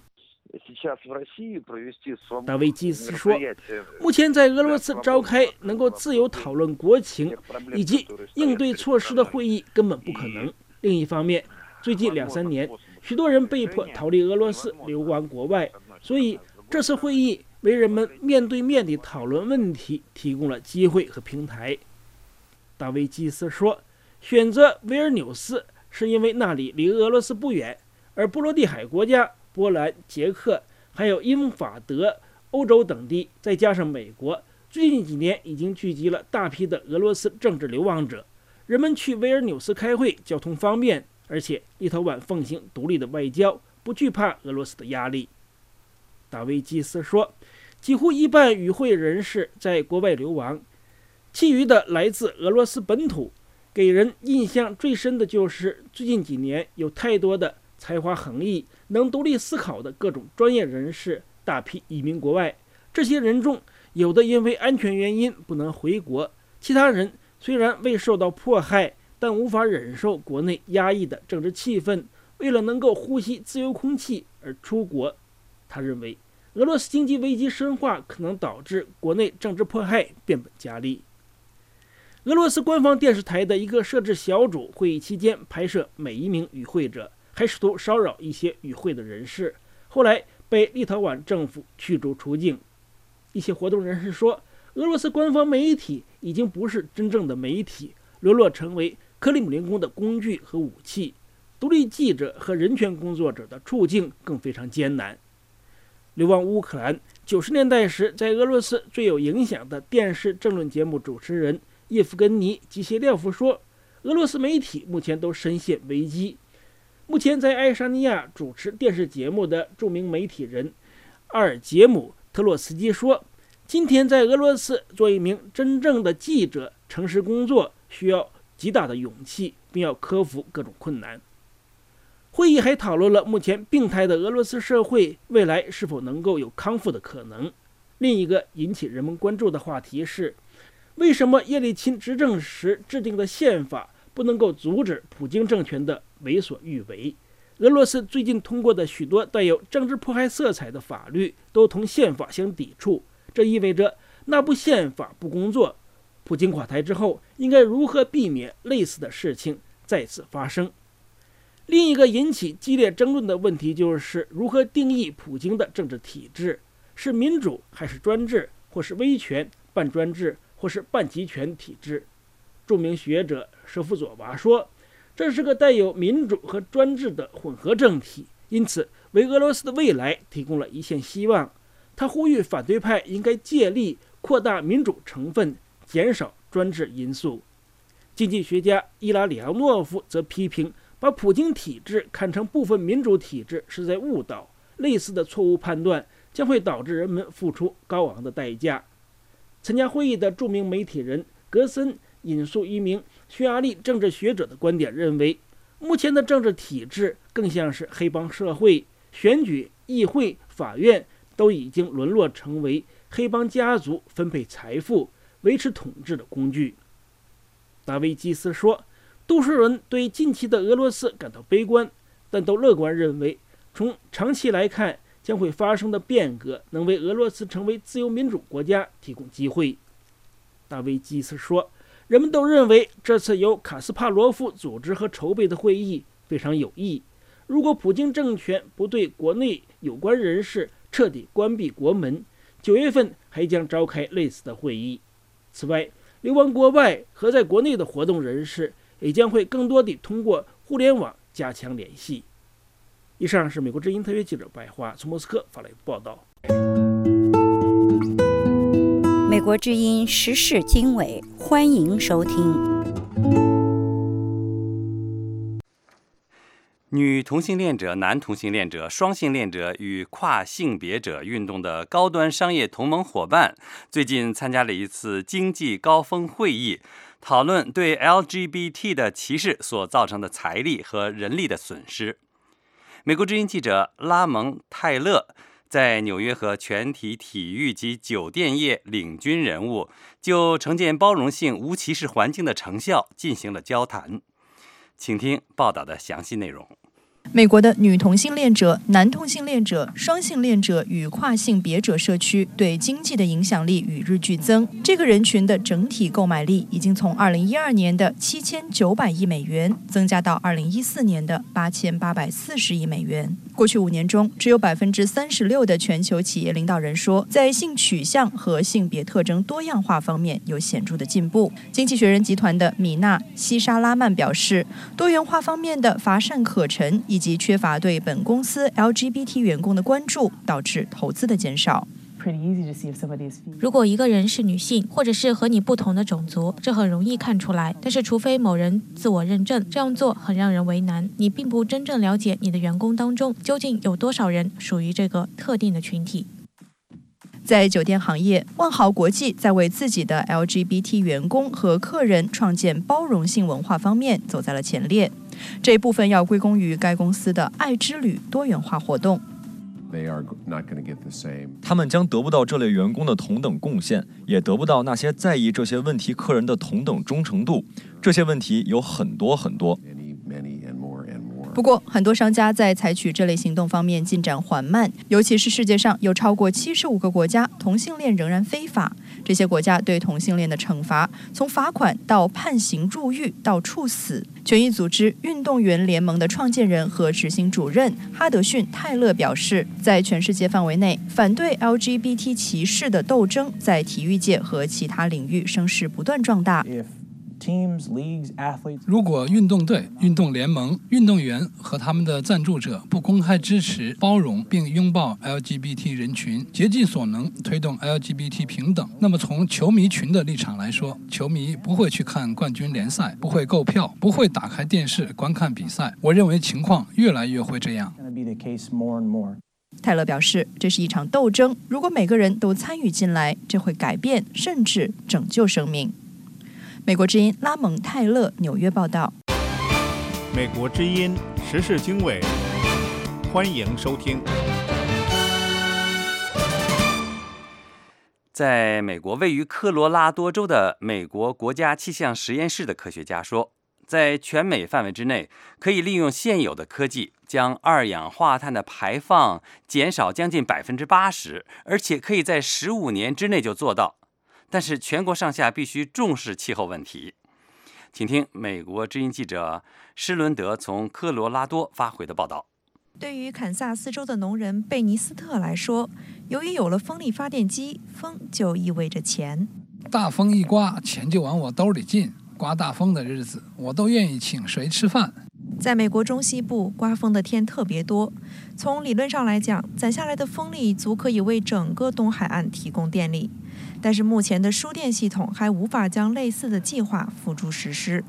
达维基斯说，目前在俄罗斯召开能够自由讨论国情以及应对措施的会议根本不可能。另一方面，最近两三年，许多人被迫逃离俄罗斯，流亡国外，所以这次会议为人们面对面地讨论问题提供了机会和平台。达维基斯说，选择维尔纽斯是因为那里离俄罗斯不远，而波罗的海国家波兰、捷克，还有英法德、欧洲等地，再加上美国，最近几年已经聚集了大批的俄罗斯政治流亡者。人们去维尔纽斯开会，交通方便，而且立陶宛奉行独立的外交，不惧怕俄罗斯的压力。达维基斯说，几乎一半与会人士在国外流亡，其余的来自俄罗斯本土。给人印象最深的就是最近几年有太多的才华横溢、能独立思考的各种专业人士大批移民国外。这些人中，有的因为安全原因不能回国，其他人虽然未受到迫害，但无法忍受国内压抑的政治气氛，为了能够呼吸自由空气而出国。他认为，俄罗斯经济危机深化可能导致国内政治迫害变本加厉。俄罗斯官方电视台的一个摄制小组会议期间拍摄每一名与会者，还试图骚扰一些与会的人士，后来被立陶宛政府驱逐出境。一些活动人士说，俄罗斯官方媒体已经不是真正的媒体，沦落成为克里姆林宫的工具和武器。独立记者和人权工作者的处境更非常艰难。流亡乌克兰，九十年代时在俄罗斯最有影响的电视政论节目主持人叶夫根尼·基谢列夫说，俄罗斯媒体目前都深陷危机。目前在爱沙尼亚主持电视节目的著名媒体人阿尔杰姆·特洛斯基说，今天在俄罗斯做一名真正的记者，诚实工作需要极大的勇气，并要克服各种困难。会议还讨论了目前病态的俄罗斯社会未来是否能够有康复的可能。另一个引起人们关注的话题是，为什么叶利钦执政时制定的宪法不能够阻止普京政权的为所欲为？俄罗斯最近通过的许多带有政治迫害色彩的法律都同宪法相抵触，这意味着那部宪法不工作。普京垮台之后，应该如何避免类似的事情再次发生？另一个引起激烈争论的问题就是如何定义普京的政治体制，是民主还是专制，或是威权、半专制或是半集权体制。著名学者舍夫佐娃说，这是个带有民主和专制的混合政体，因此为俄罗斯的未来提供了一线希望。他呼吁反对派应该借力扩大民主成分，减少专制因素。经济学家伊拉里昂诺夫则批评，把普京体制看成部分民主体制是在误导，类似的错误判断将会导致人们付出高昂的代价。参加会议的著名媒体人格森引述一名匈牙利政治学者的观点，认为目前的政治体制更像是黑帮社会，选举、议会、法院都已经沦落成为黑帮家族分配财富、维持统治的工具。达维基斯说，多数人对近期的俄罗斯感到悲观，但都乐观认为，从长期来看，将会发生的变革能为俄罗斯成为自由民主国家提供机会。达维基斯说，人们都认为这次由卡斯帕罗夫组织和筹备的会议非常有益。如果普京政权不对国内有关人士彻底关闭国门，九月份还将召开类似的会议。此外，流亡国外和在国内的活动人士也将会更多地通过互联网加强联系。以上是美国之音特约记者白华从莫斯科发来的报道。 美美国之音时事经纬，欢迎收听。 女同性恋者、男同性恋者、双性恋者与跨性别者运动的高端商业同盟伙伴最近参加了一次经济高峰会议，讨论对 L G B T 的歧视所造成的财力和人力的损失。美国之音记者拉蒙泰勒在纽约和全体体育及酒店业领军人物就呈现包容性无歧视环境的成效进行了交谈。请听报道的详细内容。 美国的女同性恋者、男同性恋者、双性恋者与跨性别者社区对经济的影响力与日俱增。这个人群的整体购买力已经从二零一二年的七千九百亿美元增加到二零一四年的八千八百四十亿美元。过去五年中，只有百分之三十六的全球企业领导人说，在性取向和性别特征多样化方面有显著的进步。经济学人集团的米娜·西沙拉曼表示，多元化方面的乏善可陈以及缺乏对本公司 L G B T 员工的关注，导致投资的减少。 如果一个人是女性，或者是和你不同的种族，这很容易看出来。但是除非某人自我认证，这样做很让人为难。你并不真正了解你的员工当中究竟有多少人属于这个特定的群体。 在酒店行业，万豪国际在为自己的 L G B T 员工和客人创建包容性文化方面走在了前列。这一部分要归功于该公司的爱之旅多元化活动。 他们将得不到这类员工的同等贡献，也得不到那些在意这些问题客人的同等忠诚度。这些问题有很多很多。 不过，很多商家在采取这类行动方面进展缓慢，尤其是世界上有超过七十五个国家同性恋仍然非法。这些国家对同性恋的惩罚，从罚款到判刑入狱到处死。权益组织运动员联盟的创建人和执行主任哈德逊·泰勒表示，在全世界范围内，反对 L G B T 歧视的斗争在体育界和其他领域声势不断壮大。 如果运动队、运动联盟、运动员和他们的赞助者不公开支持、包容并拥抱 L G B T 人群，竭尽所能推动 L G B T 平等，那么从球迷群的立场来说，球迷不会去看冠军联赛，不会购票，不会打开电视观看比赛。我认为情况越来越会这样。 泰勒表示，这是一场斗争，如果每个人都参与进来，这会改变甚至拯救生命。美国之音拉蒙泰勒纽约报道。 美国之音时事经纬，欢迎收听。 在美国位于科罗拉多州的美国国家气象实验室的科学家说，在全美范围之内，可以利用现有的科技将二氧化碳的排放减少将近百分之八十，而且可以在十五年之内就做到。但是全国上下必须重视气候问题。请听美国之音记者施伦德从科罗拉多发回的报道。 对于堪萨斯州的农人贝尼斯特来说，由于有了风力发电机，风就意味着钱。 大风一刮，钱就往我兜里进。刮大风的日子，我都愿意请谁吃饭。 在美国中西部，刮风的天特别多。从理论上来讲，攒下来的风力足可以为整个东海岸提供电力。但是目前的输电系统还无法将类似的计划付诸实施。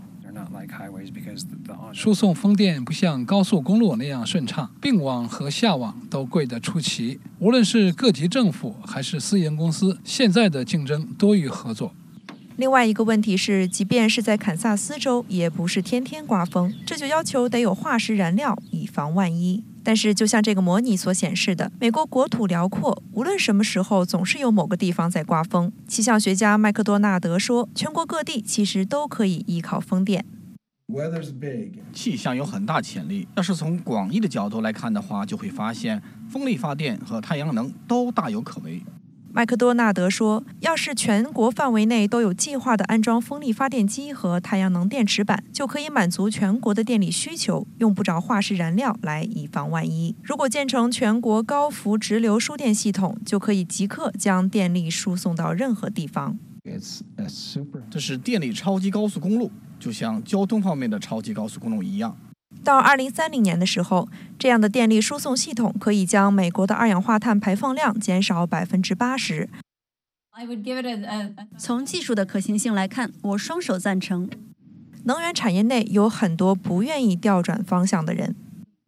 输送风电不像高速公路那样顺畅，并网和下网都贵得出奇。无论是各级政府还是私营公司，现在的竞争多于合作。 另外一个问题是，即便是在堪萨斯州，也不是天天刮风，这就要求得有化石燃料，以防万一。但是就像这个模拟所显示的，美国国土辽阔，无论什么时候总是有某个地方在刮风。气象学家麦克多纳德说，全国各地其实都可以依靠风电。 气象有很大潜力，要是从广义的角度来看的话，就会发现风力发电和太阳能都大有可为。 麦克多纳德说，要是全国范围内都有计划的安装风力发电机和太阳能电池板，就可以满足全国的电力需求，用不着化石燃料来以防万一。如果建成全国高幅直流输电系统，就可以即刻将电力输送到任何地方。 这是电力超级高速公路，就像交通方面的超级高速公路一样。 到二零三零年的时候，这样的电力输送系统可以将美国的二氧化碳排放量减少百分之八十。 从技术的可行性来看，我双手赞成。 能源产业内有很多不愿意调转方向的人。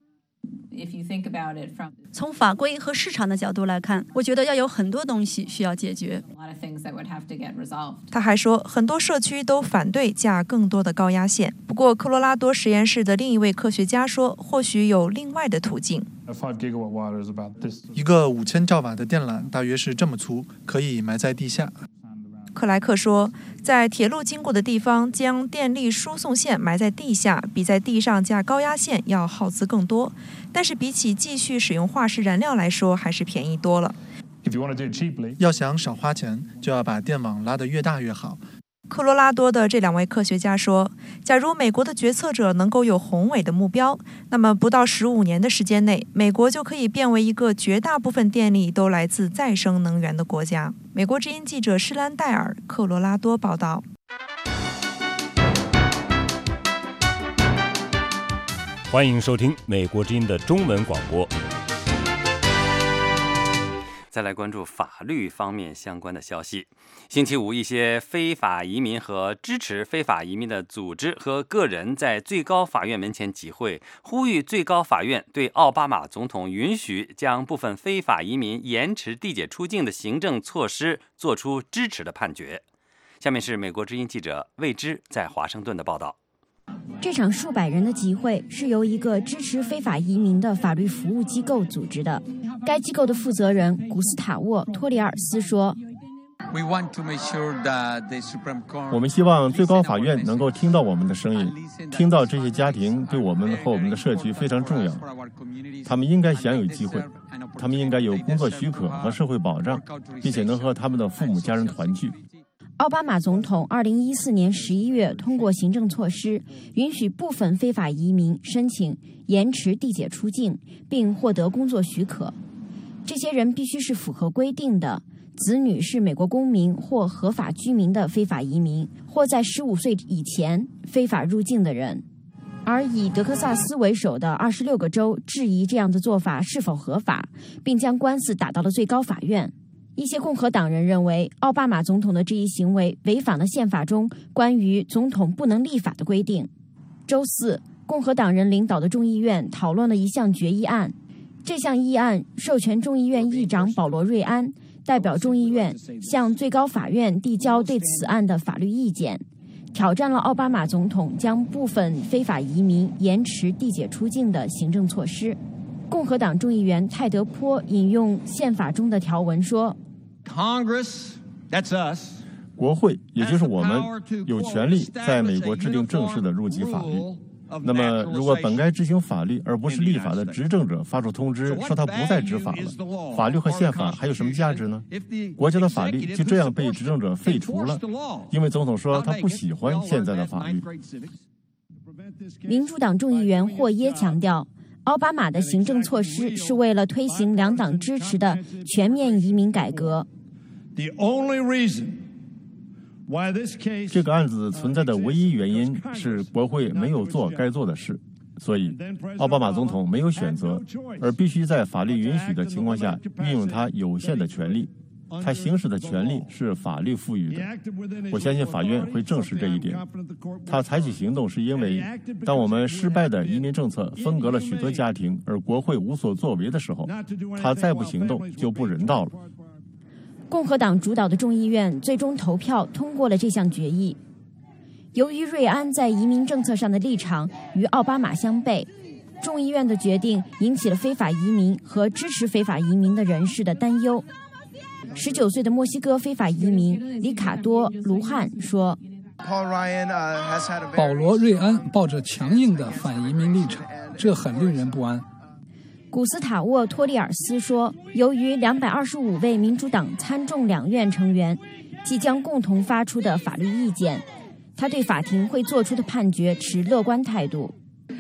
从法规和市场的角度来看，我觉得要有很多东西需要解决。 他还说，很多社区都反对架更多的高压线。不过，科罗拉多实验室的另一位科学家说，或许有另外的途径。 一个五千兆瓦的电缆大约是这么粗，可以埋在地下。 克莱克说，在铁路经过的地方将电力输送线埋在地下，比在地上架高压线要耗资更多，但是比起继续使用化石燃料来说，还是便宜多了。 要想少花钱，就要把电网拉得越大越好。 科罗拉多的这两位科学家说，假如美国的决策者能够有宏伟的目标，那么不到十五年的时间内，美国就可以变为一个绝大部分电力都来自再生能源的国家。美国之音记者施兰戴尔，科罗拉多报道。 欢迎收听美国之音的中文广播。 再来关注法律方面相关的消息。星期五，一些非法移民和支持非法移民的组织和个人在最高法院门前集会，呼吁最高法院对奥巴马总统允许将部分非法移民延迟递解出境的行政措施作出支持的判决。下面是美国之音记者魏之在华盛顿的报道。 这场数百人的集会是由一个支持非法移民的法律服务机构组织的。该机构的负责人古斯塔沃·托里尔斯说， 我们希望最高法院能够听到我们的声音，听到这些家庭对我们和我们的社区非常重要，他们应该享有机会，他们应该有工作许可和社会保障，并且能和他们的父母家人团聚。 奥巴马总统二零一四年十一月通过行政措施，允许部分非法移民申请延迟递解出境，并获得工作许可。这些人必须是符合规定的，子女是美国公民或合法居民的非法移民，或在十五岁以前非法入境的人。而以德克萨斯为首的二十六个州质疑这样的做法是否合法，并将官司打到了最高法院。一些共和党人认为，奥巴马总统的这一行为违反了宪法中关于总统不能立法的规定。周四，共和党人领导的众议院讨论了一项决议案，这项议案授权众议院议长保罗·瑞安代表众议院向最高法院递交对此案的法律意见，挑战了奥巴马总统将部分非法移民延迟递解出境的行政措施。共和党众议员泰德·坡引用宪法中的条文说， Congress, that's us, 国会，也就是我们，有权利在美国制定正式的入籍法律。那么，如果本该执行法律而不是立法的执政者发出通知说他不再执法了，法律和宪法还有什么价值呢？国家的法律就这样被执政者废除了，因为总统说他不喜欢现在的法律。 民主党众议员霍耶强调，奥巴马的行政措施是为了推行两党支持的全面移民改革。 这个案子存在的唯一原因是国会没有做该做的事，所以奥巴马总统没有选择，而必须在法律允许的情况下运用他有限的权利。他行使的权利是法律赋予的，我相信法院会证实这一点。他采取行动是因为，当我们失败的移民政策分隔了许多家庭，而国会无所作为的时候，他再不行动就不人道了。 共和党主导的众议院最终投票通过了这项决议。由于瑞安在移民政策上的立场与奥巴马相悖，众议院的决定引起了非法移民和支持非法移民的人士的担忧。十九岁的墨西哥非法移民里卡多·卢汉说， 保罗·瑞安抱着强硬的反移民立场，这很令人不安。 古斯塔沃·托利尔斯说，由于两百二十五位民主党参众两院成员即将共同发出的法律意见，他对法庭会做出的判决持乐观态度。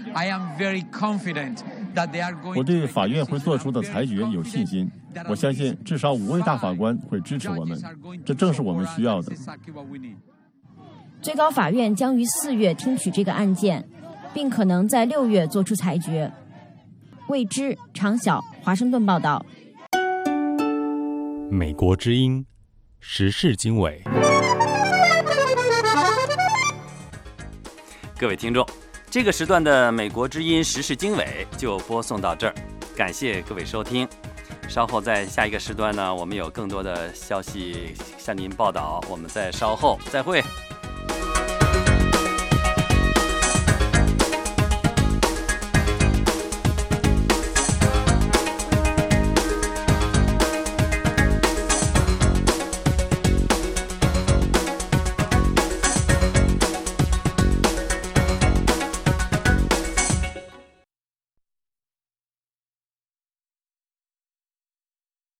我对法院会做出的裁决有信心，我相信至少五位大法官会支持我们，这正是我们需要的。 最高法院将于四月听取这个案件，并可能在六月做出裁决。未知常晓，华盛顿报道。 美国之音时事经纬。 各位听众，这个时段的美国之音时事经纬就播送到这儿，感谢各位收听。稍后在下一个时段呢，我们有更多的消息向您报道，我们再稍后再会。